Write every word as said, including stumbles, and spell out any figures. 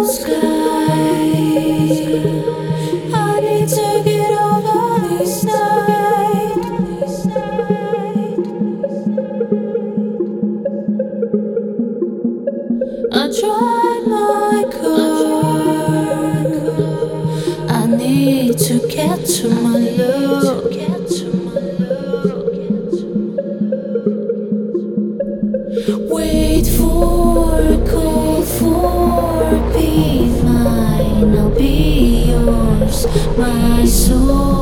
sky. I need to get over this night. I tried my car. I need to get to my love. Wait for a call for be mine. I'll be yours, my soul.